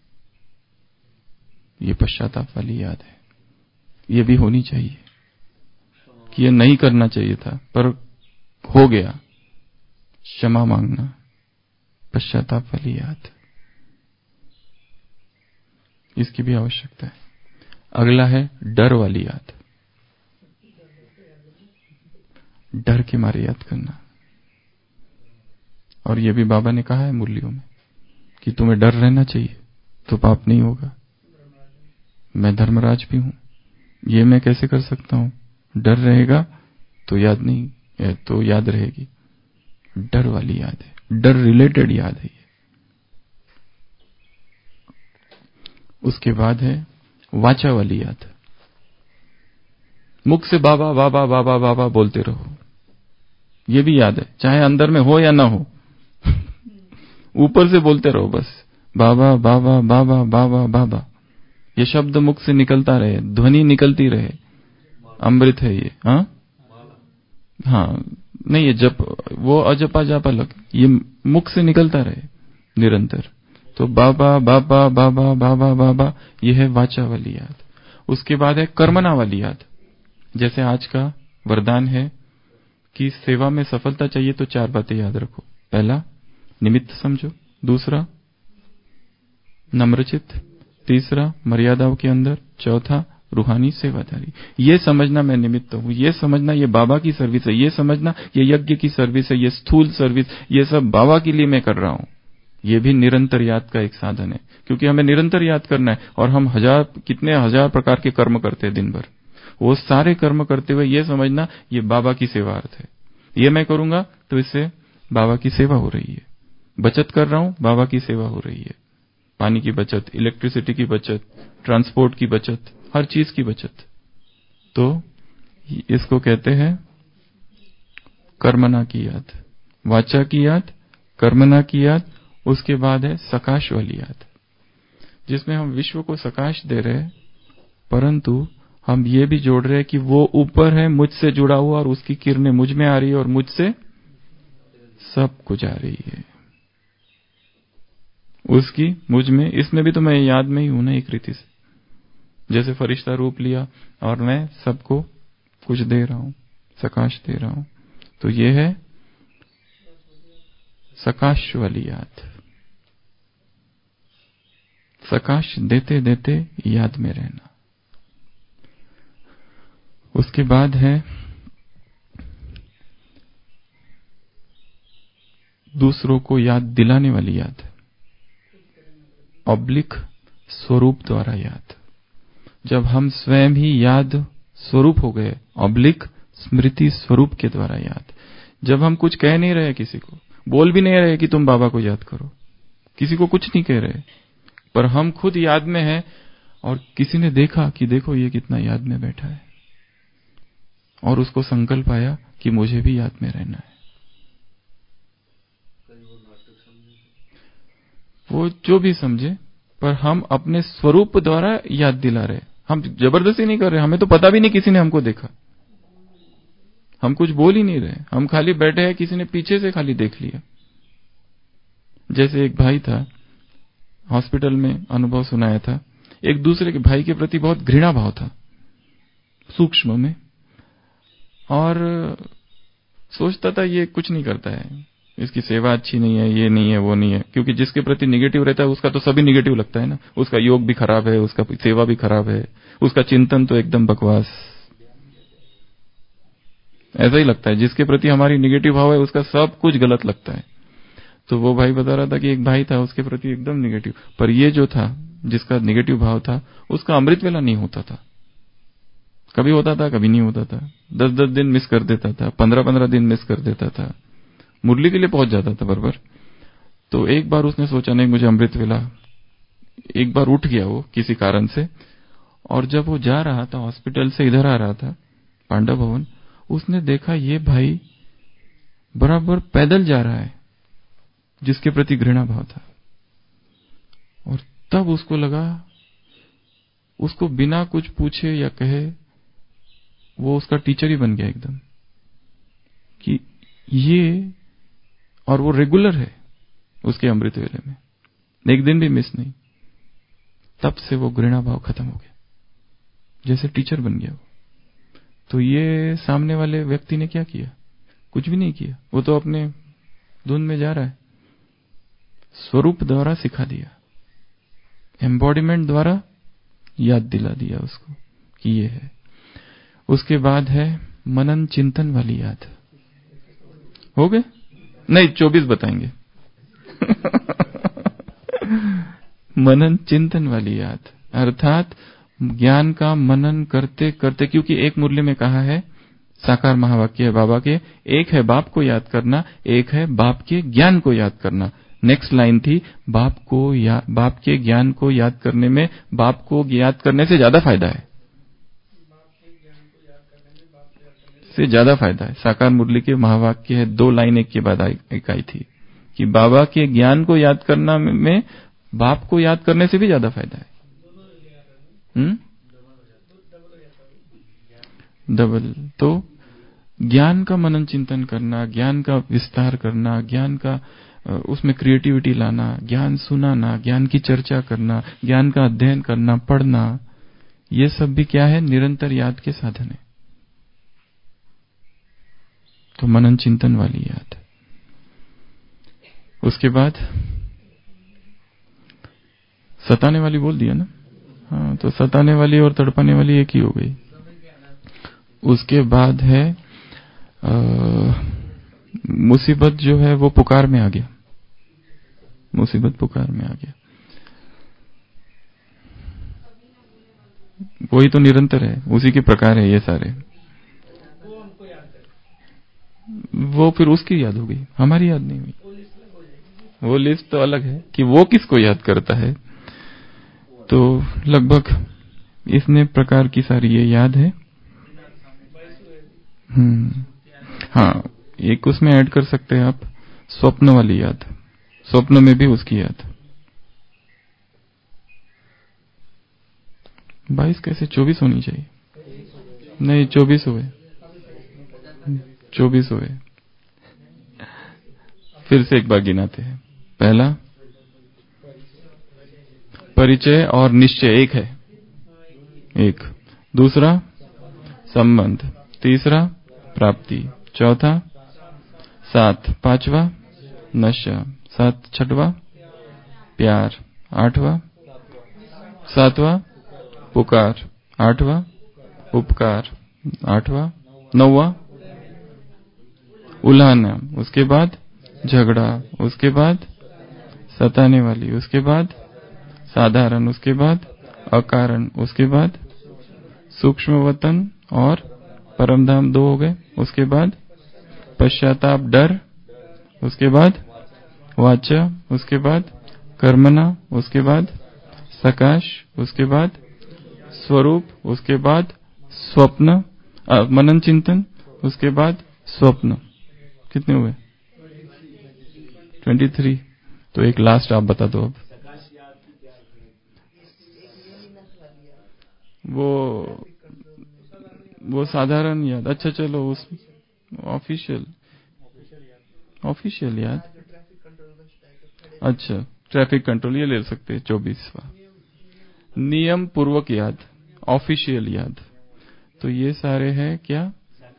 ये पश्चाताप वाली याद है। ये भी होनी चाहिए कि ये नहीं करना चाहिए था पर हो गया, क्षमा मांगना, पश्चाताप वाली याद, इसकी भी आवश्यकता है। अगला है डर वाली याद। डर के मारे याद करना। और ये भी बाबा ने कहा है मुरलियों में कि तुम्हें डर रहना चाहिए तो पाप नहीं होगा। मैं धर्मराज भी हूं, ये मैं कैसे कर सकता हूं? डर रहेगा तो याद नहीं, तो याद रहेगी। डर वाली याद है, डर रिलेटेड याद है ये। उसके बाद है वाचा वाली याद। मुख से बाबा बाबा बाबा बाबा बोलते रहो, ये भी याद है, चाहे अंदर में हो या ना हो। ऊपर से बोलते रहो बस, बाबा बाबा बाबा बाबा बाबा। ये शब्द मुख से निकलता रहे, ध्वनि निकलती रहे, अमृत है ये। हाँ नहीं, ये जप, वो अजपा जाप अलग, ये मुख से निकलता रहे निरंतर। तो बाबा बाबा बाबा बाबा बाबा, ये है वाचा वाली याद। उसके बाद है कर्मना वाली याद। जैसे आज का वरदान है कि सेवा में सफलता चाहिए तो 4 बातें याद रखो। पहला, निमित्त समझो। दूसरा, नम्रचित्त। तीसरा, मर्यादाओं के अंदर। चौथा, रूहानी सेवादारी। ये समझना मैं निमित्त हूं, ये समझना ये बाबा की सर्विस है, ये समझना ये यज्ञ की सर्विस है, ये स्थूल सर्विस, ये सब बाबा के लिए मैं कर रहा हूं। ये भी निरंतर याद का एक साधन है, क्योंकि हमें निरंतर याद करना है। और हम कितने हजार प्रकार के कर्म करते हैं दिन भर। वो सारे कर्म करते हुए ये समझना ये बाबा की सेवा अर्थ है। ये मैं करूंगा तो इससे बाबा की सेवा हो रही है। बचत कर रहा हूं, बाबा की सेवा हो रही है। पानी की बचत, इलेक्ट्रिसिटी की बचत, ट्रांसपोर्ट की बचत, हर चीज की बचत। तो इसको कहते हैं कर्मना की याद, वाचा की याद, कर्मना की याद। उसके बाद है सकाश वाली याद, जिसमें हम विश्व को सकाश दे रहे हैं, परंतु हम ये भी जोड़ रहे हैं कि वो ऊपर है, मुझसे जुड़ा हुआ, और उसकी किरणें मुझ में आ रही है और मुझसे सब कुछ आ रही है। उसकी मुझ में, इसमें भी तो मैं याद में ही हूं ना एक रीति से। जैसे फरिश्ता रूप लिया और मैं सबको कुछ दे रहा हूं, सकाश दे रहा हूं। तो ये है सकाश वाली याद। सकाश देते देते याद में रहना। उसके बाद है दूसरों को याद दिलाने वाली याद, ऑब्लिक स्वरूप द्वारा याद। जब हम स्वयं ही याद स्वरूप हो गए, ऑब्लिक स्मृति स्वरूप के द्वारा याद। जब हम कुछ कह नहीं रहे, किसी को बोल भी नहीं रहे कि तुम बाबा को याद करो, किसी को कुछ नहीं कह रहे, पर हम खुद याद में हैं और किसी ने देखा कि देखो ये कितना याद में बैठा है, और उसको संकल्प आया कि मुझे भी याद में रहना है। वो जो भी समझे, पर हम अपने स्वरूप द्वारा याद दिला रहे। हम जबरदस्ती नहीं कर रहे, हमें तो पता भी नहीं किसी ने हमको देखा, हम कुछ बोल ही नहीं रहे, हम खाली बैठे हैं, किसी ने पीछे से खाली देख लिया। जैसे एक भाई था, हॉस्पिटल में अनुभव सुनाया था, एक दूसरे के भाई के प्रति बहुत घृणा भाव था सूक्ष्म में, और सोचता था ये कुछ नहीं करता है, इसकी सेवा अच्छी नहीं है, ये नहीं है, वो नहीं है। क्योंकि जिसके प्रति निगेटिव रहता है उसका तो सभी निगेटिव लगता है ना, उसका योग भी खराब है, उसका सेवा भी खराब है, उसका चिंतन तो एकदम बकवास, ऐसा ही लगता है। जिसके प्रति हमारी निगेटिव भाव है उसका सब कुछ गलत लगता है। तो वो भाई बता रहा था कि एक भाई था उसके प्रति एकदम निगेटिव, पर ये जो था जिसका निगेटिव भाव था उसका अमृत वेला नहीं होता था, कभी होता था कभी नहीं होता था, 10-10 दिन मिस कर देता था, 15-15 दिन मिस कर देता था, मुरली के लिए पहुंच जाता था बराबर। तो एक बार उसने सोचा नहीं मुझे अमृत वेला, एक बार उठ गया वो किसी कारण से, और जब वो जा रहा था हॉस्पिटल से इधर आ रहा था पांडव भवन, उसने देखा ये भाई बराबर पैदल जा रहा है जिसके प्रति घृणा भाव था। और तब उसको लगा, उसको बिना कुछ पूछे या कहे वो उसका टीचर ही बन गया एकदम, कि ये, और वो रेगुलर है उसके अमृत वेले में, एक दिन भी मिस नहीं। तब से वो घृणा भाव खत्म हो गया, जैसे टीचर बन गया वो। तो ये सामने वाले व्यक्ति ने क्या किया? कुछ भी नहीं किया, वो तो अपने धुन में जा रहा है। स्वरूप द्वारा सिखा दिया, एम्बॉडीमेंट द्वारा याद दिला दिया उसको कि ये है। उसके बाद है मनन चिंतन वाली याद। हो गए? नहीं, 24 बताएंगे। मनन चिंतन वाली याद, अर्थात ज्ञान का मनन करते करते, क्योंकि एक मुरली में कहा है, साकार महावाक्य है बाबा के, एक है बाप को याद करना, एक है बाप के ज्ञान को याद करना। नेक्स्ट लाइन थी, बाप के ज्ञान को याद करने में, बाप को याद करने से ज्यादा फायदा है, से ज्यादा फायदा है। साकार मुरली के महावाक्य है, 2 लाइन एक के बाद एक आई थी कि बाबा के ज्ञान को याद करना में बाप को याद करने से भी ज्यादा फायदा है। डबल। तो ज्ञान का मनन चिंतन करना, ज्ञान का विस्तार करना, ज्ञान का उसमें क्रिएटिविटी लाना, ज्ञान सुनाना, ज्ञान की चर्चा करना, ज्ञान का अध्ययन करना, पढ़ना, ये सब भी क्या है? निरंतर याद के साधन है। तो मनन चिंतन वाली याद। उसके बाद सताने वाली बोल दिया ना? हाँ, तो सताने वाली और तड़पाने वाली एक ही हो गई। उसके बाद है मुसीबत, जो है वो पुकार में आ गया, मुसीबत पुकार में आ गया। वही तो निरंतर है, उसी के प्रकार है ये सारे। वो फिर उसकी याद हो गई, हमारी याद नहीं हुई। वो लिस्ट तो अलग है कि वो किसको याद करता है। तो लगभग इसने प्रकार की सारी ये याद है। हाँ, एक उसमें ऐड कर सकते हैं आप, स्वप्न वाली याद, स्वप्न में भी उसकी याद। 22 कैसे? 24 होनी चाहिए। नहीं, 24 हुए, 24 हुए। फिर से एक बार गिनाते हैं। पहला परिचय और निश्चय, एक है, एक। दूसरा संबंध, तीसरा प्राप्ति, चौथा साथ, पांचवा नशा, छठवा प्यार, आठवां सातवां पुकार, आठवां उपकार, आठवां नौवां उल्हाना, उसके बाद झगड़ा, उसके बाद सताने वाली, उसके बाद साधारण, उसके बाद अकारण, उसके बाद सूक्ष्म वतन और परमधाम 2 हो गए। उसके बाद पश्चाताप, डर, उसके बाद वाचा, उसके बाद कर्मणा, उसके बाद सकाश, उसके बाद स्वरूप, उसके बाद स्वप्न, मनन चिंतन, उसके बाद स्वप्न। कितने हुए? 23। तो एक लास्ट आप बता दो अब। वो साधारण याद। अच्छा चलो, उस ऑफिशियल याद। अच्छा, ट्रैफिक कंट्रोल ये ले सकते हैं, 24वां। नियम पूर्वक याद, ऑफिशियल याद। तो ये सारे हैं क्या?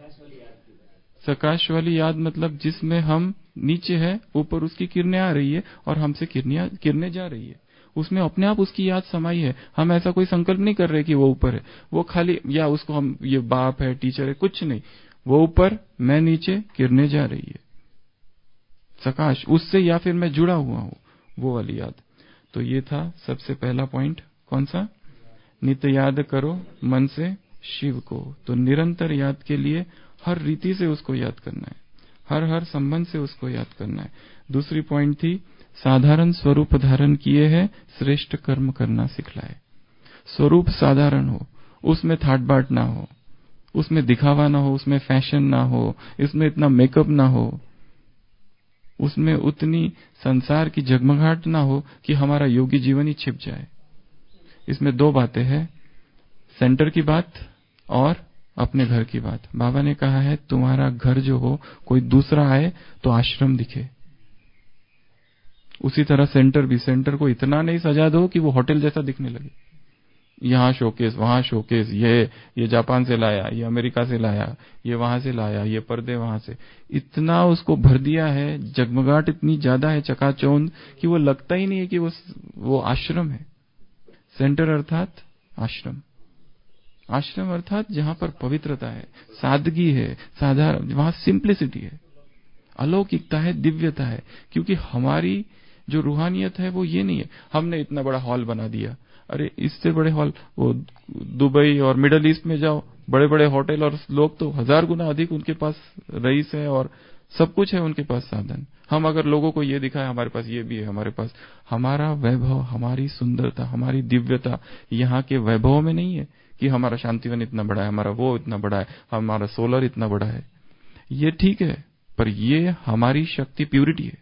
सकाश वाली याद, मतलब जिसमें हम नीचे है, ऊपर उसकी किरणें आ रही है और हमसे किरणें जा रही है, उसमें अपने आप उसकी याद समाई है। हम ऐसा कोई संकल्प नहीं कर रहे कि वो ऊपर है, वो खाली, या उसको हम ये बाप है, टीचर है, कुछ नहीं, वो ऊपर, मैं नीचे, किरणें जा रही है, सकाश उससे, या फिर मैं जुड़ा हुआ हूं, वो वाली याद। तो ये था सबसे पहला पॉइंट। कौन सा? नित्य याद करो मन से शिव को। तो निरंतर याद के लिए हर रीति से उसको याद करना है, हर संबंध से उसको याद करना है। दूसरी पॉइंट थी, साधारण स्वरूप धारण किए है, श्रेष्ठ कर्म करना सिखलाए। स्वरूप साधारण हो, उसमें थाट बाट ना हो, उसमें दिखावा ना हो, उसमें फैशन ना हो, इसमें इतना मेकअप ना हो, उसमें उतनी संसार की जगमगाहट ना हो कि हमारा योगी जीवन ही छिप जाए। इसमें 2 बातें हैं, सेंटर की बात और अपने घर की बात। बाबा ने कहा है, तुम्हारा घर जो हो, कोई दूसरा आए तो आश्रम दिखे, उसी तरह सेंटर भी, सेंटर को इतना नहीं सजा दो कि वो होटल जैसा दिखने लगे। यहाँ शोकेस, वहां शोकेस, ये जापान से लाया, ये अमेरिका से लाया, ये वहां से लाया, ये पर्दे वहां से, इतना उसको भर दिया है, जगमगाहट इतनी ज्यादा है, चकाचौंध, कि वो लगता ही नहीं है कि वो आश्रम है। सेंटर अर्थात आश्रम, आश्रम अर्थात जहां पर पवित्रता है, सादगी है, साधारण, वहां सिंप्लिसिटी है, अलौकिकता है, दिव्यता है। क्योंकि हमारी जो रूहानियत है वो ये नहीं है हमने इतना बड़ा हॉल बना दिया, अरे इससे बड़े हॉल वो दुबई और मिडल ईस्ट में जाओ, बड़े बड़े होटल, और लोग तो 1000 गुना अधिक उनके पास रईस है और सब कुछ है उनके पास साधन। हम अगर लोगों को ये दिखाए हमारे पास ये भी है, हमारे पास, हमारा वैभव, हमारी सुंदरता, हमारी दिव्यता यहाँ के वैभव में नहीं है कि हमारा शांतिवन इतना बड़ा है, हमारा वो इतना बड़ा है, हमारा सोलर इतना बड़ा है। ये ठीक है, पर ये हमारी शक्ति, प्यूरिटी है।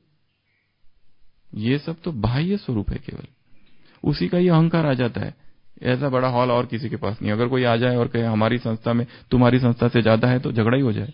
ये सब तो बाह्य स्वरूप है, केवल उसी का ये अहंकार आ जाता है। ऐसा बड़ा हॉल और किसी के पास नहीं। अगर कोई आ जाए और कहे हमारी संस्था में तुम्हारी संस्था से ज्यादा है, तो झगड़ा ही हो जाए।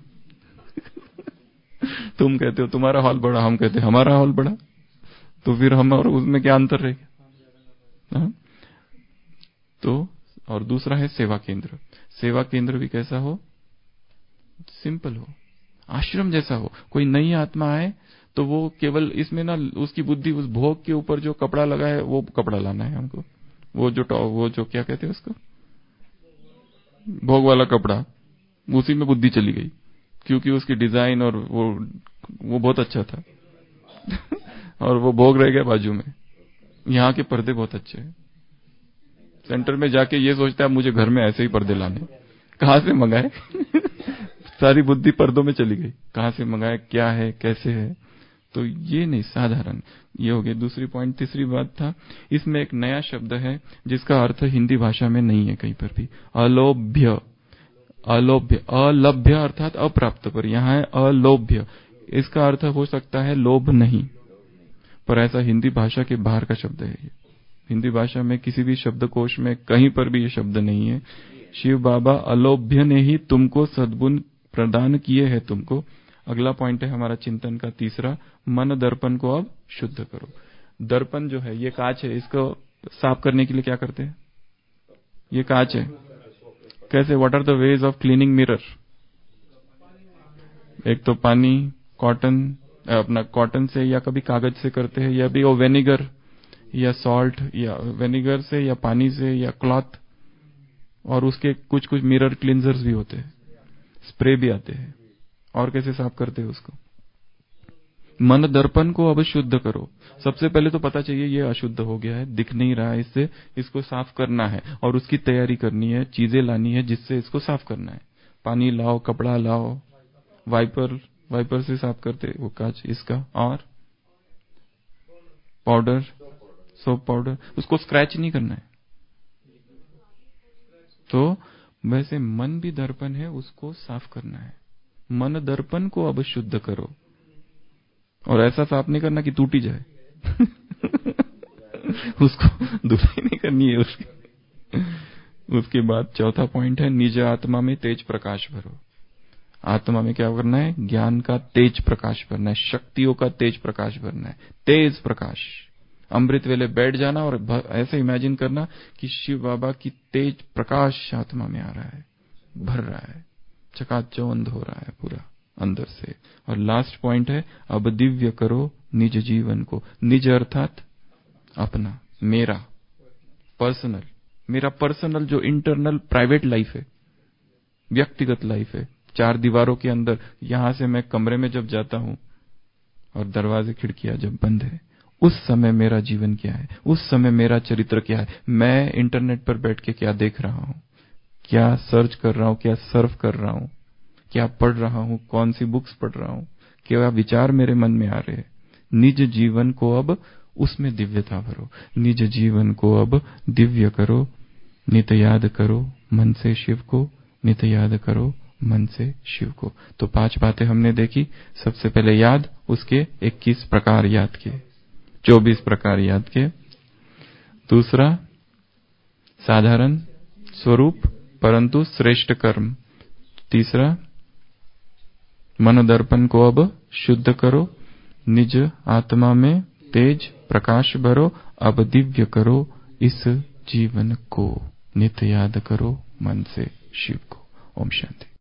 तुम कहते हो तुम्हारा हॉल बड़ा, हम कहते हैं हमारा हॉल बड़ा, तो फिर हम और उसमें क्या अंतर रहेगा? तो और दूसरा है सेवा केंद्र। सेवा केंद्र भी कैसा हो? सिंपल हो, आश्रम जैसा हो। कोई नई आत्मा आए तो वो केवल इसमें ना उसकी बुद्धि उस भोग के ऊपर जो कपड़ा लगा है वो कपड़ा लाना है हमको, वो जो क्या कहते हैं उसको, भोग वाला कपड़ा, उसी में बुद्धि चली गई क्योंकि उसकी डिजाइन और वो बहुत अच्छा था और वो भोग रह गया बाजू में। यहाँ के पर्दे बहुत अच्छे हैं। सेंटर में जाके ये सोचता है मुझे घर में ऐसे ही पर्दे लाने, कहां से मंगाए? सारी बुद्धि पर्दों में चली गई, कहां से मंगाए, क्या है, कैसे है। तो ये नहीं, साधारण। ये हो गया दूसरी पॉइंट। तीसरी बात था, इसमें एक नया शब्द है जिसका अर्थ हिंदी भाषा में नहीं है कहीं पर भी, अलोभ्य। अलोभ्य, अलभ्य अर्थात अप्राप्त, पर यहाँ है अलोभ्य। इसका अर्थ हो सकता है लोभ नहीं, पर ऐसा हिंदी भाषा के बाहर का शब्द है ये। हिंदी भाषा में किसी भी शब्दकोश में कहीं पर भी ये शब्द नहीं है। शिव बाबा अलोभ्य ने ही तुमको सद्गुण प्रदान किए हैं तुमको। अगला पॉइंट है हमारा चिंतन का तीसरा, मन दर्पण को अब शुद्ध करो। दर्पण जो है ये कांच है, इसको साफ करने के लिए क्या करते हैं? ये कांच है, कैसे? What are the ways of cleaning mirror? एक तो पानी, कॉटन, अपना कॉटन से या कभी कागज से करते हैं, या भी वो वेनिगर या सॉल्ट, या वेनिगर से या पानी से या क्लॉथ, और उसके कुछ कुछ मिरर क्लींजर्स भी होते हैं, स्प्रे भी आते हैं। और कैसे साफ करते हैं उसको? मन दर्पण को अब शुद्ध करो। सबसे पहले तो पता चाहिए ये अशुद्ध हो गया है, दिख नहीं रहा है, इससे इसको साफ करना है और उसकी तैयारी करनी है, चीजें लानी है जिससे इसको साफ करना है। पानी लाओ, कपड़ा लाओ, वाइपर से साफ करते वो कांच इसका, और पाउडर, सोप पाउडर, उसको स्क्रैच नहीं करना है। तो वैसे मन भी दर्पण है, उसको साफ करना है। मन दर्पण को अब शुद्ध करो, और ऐसा साफ नहीं करना कि टूट ही जाए उसको धुलाई नहीं करनी है उसकी। उसके बाद चौथा पॉइंट है, निज आत्मा में तेज प्रकाश भरो। आत्मा में क्या करना है? ज्ञान का तेज प्रकाश भरना है, शक्तियों का तेज प्रकाश भरना है। तेज प्रकाश, अमृत वेले बैठ जाना और ऐसे इमेजिन करना कि शिव बाबा की तेज प्रकाश आत्मा में आ रहा है, भर रहा है, चकाचौंध हो रहा है पूरा अंदर से। और लास्ट पॉइंट है, अब दिव्य करो निज जीवन को। निज अर्थात अपना, मेरा पर्सनल, मेरा पर्सनल जो इंटरनल प्राइवेट लाइफ है, व्यक्तिगत लाइफ है, 4 दीवारों के अंदर। यहां से मैं कमरे में जब जाता हूं और दरवाजे खिड़कियां जब बंद है, उस समय मेरा जीवन क्या है, उस समय मेरा चरित्र क्या है, मैं इंटरनेट पर बैठ के क्या देख रहा हूं, क्या सर्च कर रहा हूं, क्या सर्फ कर रहा हूं, क्या पढ़ रहा हूं, कौन सी बुक्स पढ़ रहा हूं, क्या विचार मेरे मन में आ रहे हैं। निज जीवन को अब उसमें दिव्यता भरो। निज जीवन को अब दिव्य करो, नित याद करो मन से शिव को, नित याद करो मन से शिव को। तो 5 बातें हमने देखी। सबसे पहले याद, उसके 21 प्रकार याद किए, 24 प्रकार याद किए। दूसरा, साधारण स्वरूप परंतु श्रेष्ठ कर्म। तीसरा, मन दर्पण को अब शुद्ध करो, निज आत्मा में तेज प्रकाश भरो, अब दिव्य करो इस जीवन को, नित याद करो मन से शिव को। ओम शांति।